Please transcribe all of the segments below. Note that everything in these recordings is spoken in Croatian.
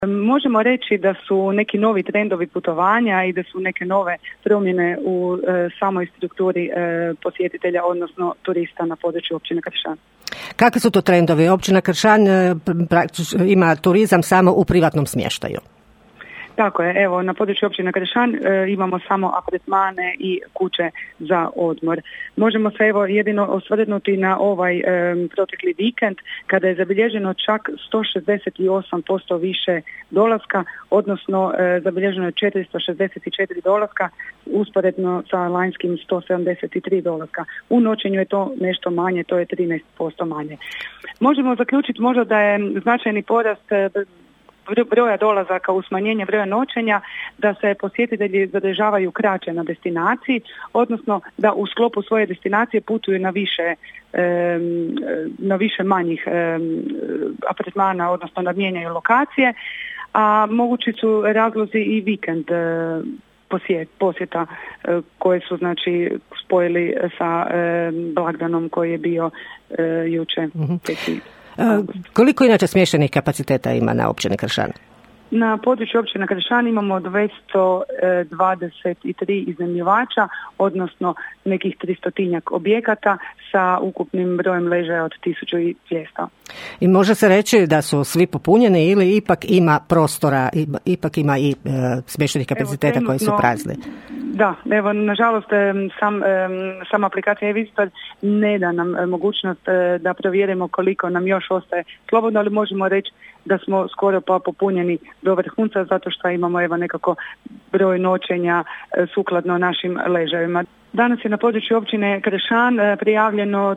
Možemo reći da su neki novi trendovi putovanja i da su neke nove promjene u samoj strukturi posjetitelja, odnosno turista na području općine Kršan. Kakvi su to trendovi? Općina Kršan ima turizam samo u privatnom smještaju. Tako je, evo na području općine Kršan imamo samo apartmane i kuće za odmor. Možemo se evo jedino osvrnuti na ovaj protekli vikend kada je zabilježeno čak 168% više dolaska, odnosno zabilježeno je 464 dolaska usporedno sa lanjskim 173 dolaska. U noćenju je to nešto manje, to je 13% manje. Možemo zaključiti možda da je značajni porast broja dolazaka u smanjenje broja noćenja, da se posjetitelji zadržavaju kraće na destinaciji, odnosno da u sklopu svoje destinacije putuju na više manjih apartmana, odnosno da mijenjaju lokacije, a mogući su razlozi i vikend posjeta koje su znači spojili sa blagdanom koji je bio juče. Koliko inače smještajnih kapaciteta ima na općini Kršan? Na području općine Kršan imamo 223 iznajmljivača, odnosno nekih 300-tinjak objekata sa ukupnim brojem ležaja od 1200. I može se reći da su svi popunjeni ili ipak ima prostora, ipak ima i smještajnih kapaciteta koji su prazni? Da, evo nažalost sama aplikacija e-Visitor ne da nam mogućnost da provjerimo koliko nam još ostaje slobodno, ali možemo reći da smo skoro pa popunjeni do vrhunca zato što imamo evo nekako broj noćenja sukladno našim ležajevima. Danas je na području općine Kršan prijavljeno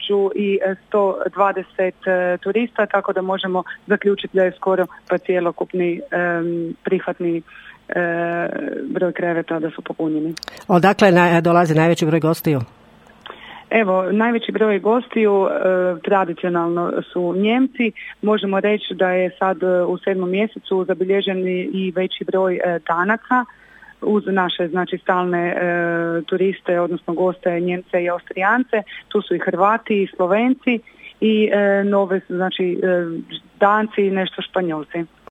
1120 turista, tako da možemo zaključiti da je skoro pa cjelokupni prihvatni broj kreveta da su popunjeni. Odakle dolazi najveći broj gostiju? Evo, najveći broj gostiju tradicionalno su Njemci. Možemo reći da je sad u 7. mjesecu zabilježen i veći broj Danaca uz naše znači stalne turiste, odnosno goste Njemce i Austrijance. Tu su i Hrvati i Slovenci i nove znači Danci i nešto Španjolci.